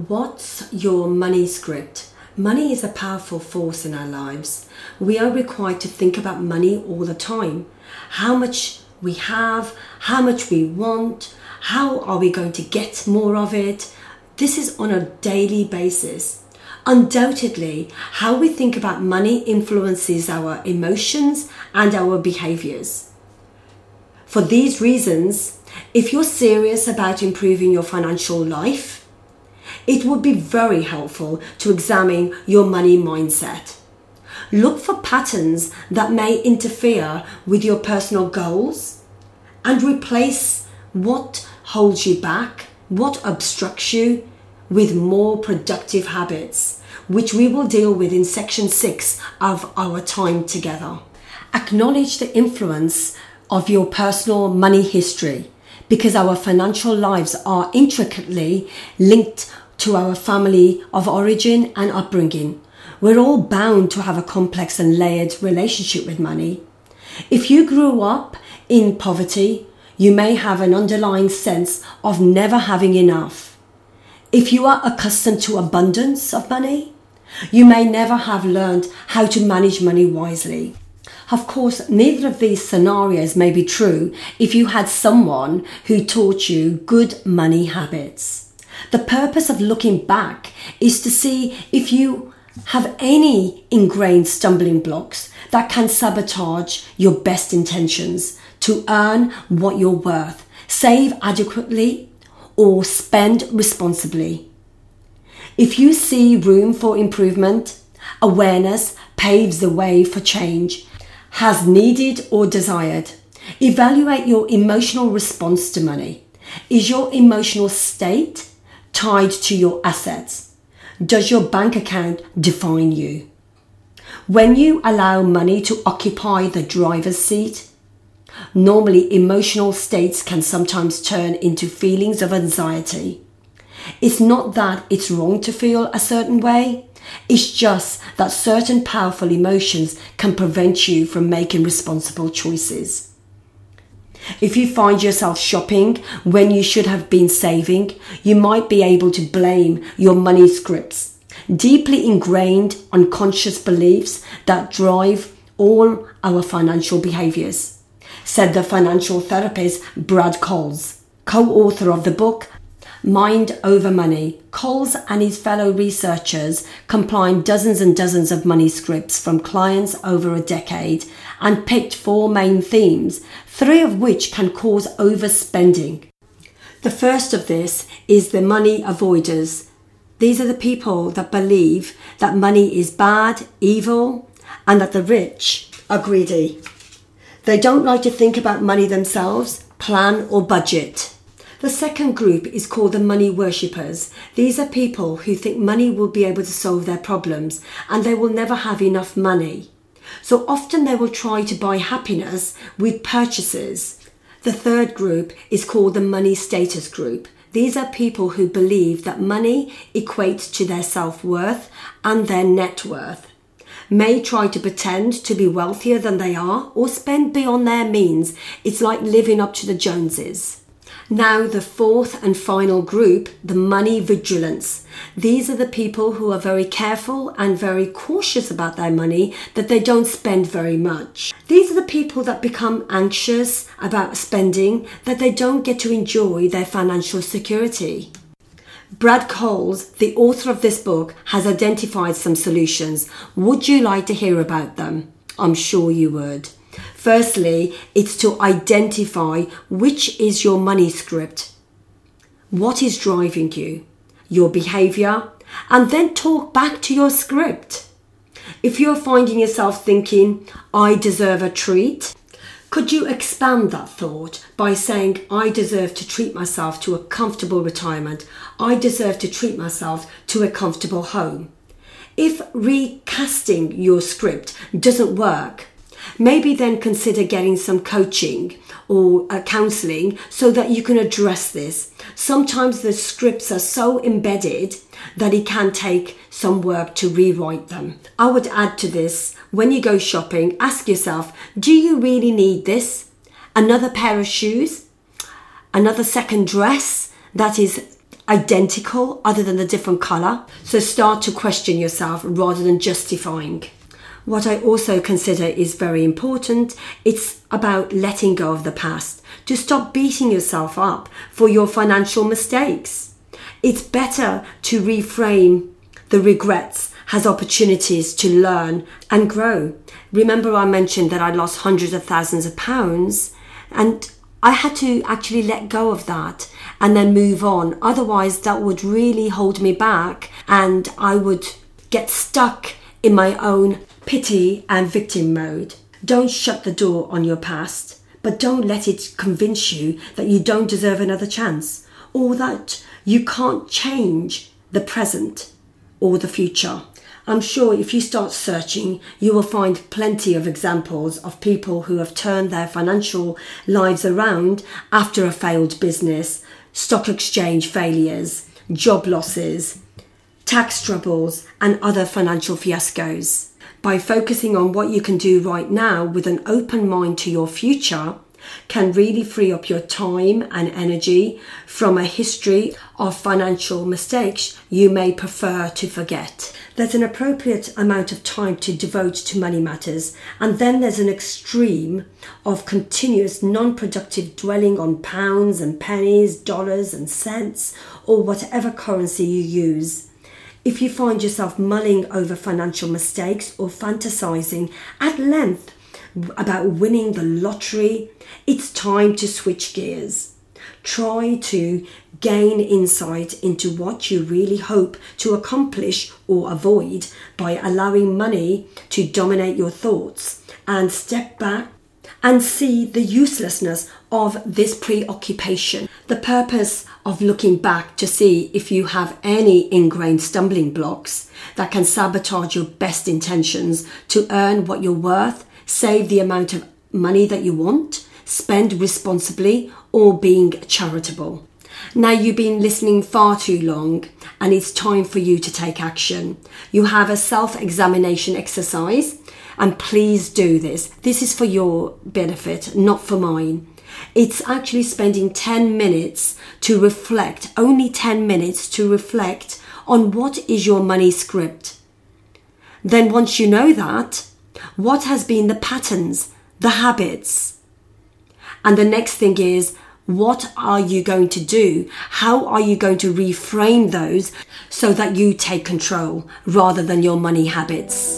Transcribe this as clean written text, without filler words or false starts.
What's your money script? Money is a powerful force in our lives. We are required to think about money all the time. How much we have, how much we want, how are we going to get more of it? This is on a daily basis. Undoubtedly, how we think about money influences our emotions and our behaviors. For these reasons, if you're serious about improving your financial life, it would be very helpful to examine your money mindset. Look for patterns that may interfere with your personal goals and replace what holds you back, what obstructs you, with more productive habits, which we will deal with in section 6 of our time together. Acknowledge the influence of your personal money history, because our financial lives are intricately linked to our family of origin and upbringing. We're all bound to have a complex and layered relationship with money. If you grew up in poverty, you may have an underlying sense of never having enough. If you are accustomed to abundance of money, you may never have learned how to manage money wisely. Of course, neither of these scenarios may be true if you had someone who taught you good money habits. The purpose of looking back is to see if you have any ingrained stumbling blocks that can sabotage your best intentions to earn what you're worth, save adequately, or spend responsibly. If you see room for improvement, awareness paves the way for change, has needed or desired. Evaluate your emotional response to money. Is your emotional state tied to your assets? Does your bank account define you? When you allow money to occupy the driver's seat, normally emotional states can sometimes turn into feelings of anxiety. It's not that it's wrong to feel a certain way. It's just that certain powerful emotions can prevent you from making responsible choices. If you find yourself shopping when you should have been saving, you might be able to blame your money scripts, deeply ingrained unconscious beliefs that drive all our financial behaviors, said the financial therapist Brad Coles, co-author of the book Mind Over Money. Coles and his fellow researchers compiled dozens and dozens of money scripts from clients over a decade and picked 4 main themes, 3 of which can cause overspending. The first of this is the money avoiders. These are the people that believe that money is bad, evil, and that the rich are greedy. They don't like to think about money themselves, plan or budget. The second group is called the money worshippers. These are people who think money will be able to solve their problems and they will never have enough money. So often they will try to buy happiness with purchases. The third group is called the money status group. These are people who believe that money equates to their self-worth and their net worth, may try to pretend to be wealthier than they are or spend beyond their means. It's like living up to the Joneses. Now the fourth and final group, the money vigilants. These are the people who are very careful and very cautious about their money, that they don't spend very much. These are the people that become anxious about spending, that they don't get to enjoy their financial security. Brad Coles, the author of this book, has identified some solutions. Would you like to hear about them? I'm sure you would. Firstly, it's to identify which is your money script. What is driving you? Your behavior? And then talk back to your script. If you're finding yourself thinking, I deserve a treat, could you expand that thought by saying, I deserve to treat myself to a comfortable retirement. I deserve to treat myself to a comfortable home. If recasting your script doesn't work, maybe then consider getting some coaching or counselling so that you can address this. Sometimes the scripts are so embedded that it can take some work to rewrite them. I would add to this, when you go shopping, ask yourself, do you really need this? Another pair of shoes? Another second dress that is identical other than the different colour. So start to question yourself rather than justifying. What I also consider is very important, it's about letting go of the past, to stop beating yourself up for your financial mistakes. It's better to reframe the regrets as opportunities to learn and grow. Remember, I mentioned that I lost hundreds of thousands of pounds, and I had to actually let go of that and then move on. Otherwise, that would really hold me back and I would get stuck in my own pity and victim mode. Don't shut the door on your past, but don't let it convince you that you don't deserve another chance or that you can't change the present or the future. I'm sure if you start searching, you will find plenty of examples of people who have turned their financial lives around after a failed business, stock exchange failures, job losses, tax troubles, and other financial fiascos. By focusing on what you can do right now with an open mind to your future can really free up your time and energy from a history of financial mistakes you may prefer to forget. There's an appropriate amount of time to devote to money matters, and then there's an extreme of continuous non-productive dwelling on pounds and pennies, dollars and cents, or whatever currency you use. If you find yourself mulling over financial mistakes or fantasizing at length about winning the lottery, it's time to switch gears. Try to gain insight into what you really hope to accomplish or avoid by allowing money to dominate your thoughts, and step back and see the uselessness of this preoccupation. The purpose of looking back to see if you have any ingrained stumbling blocks that can sabotage your best intentions to earn what you're worth, save the amount of money that you want, spend responsibly, or being charitable. Now you've been listening far too long and it's time for you to take action. You have a self-examination exercise, and please do this. This is for your benefit, not for mine. It's actually spending 10 minutes to reflect, only 10 minutes to reflect on what is your money script. Then once you know that, what has been the patterns, the habits? And the next thing is, what are you going to do? How are you going to reframe those so that you take control rather than your money habits?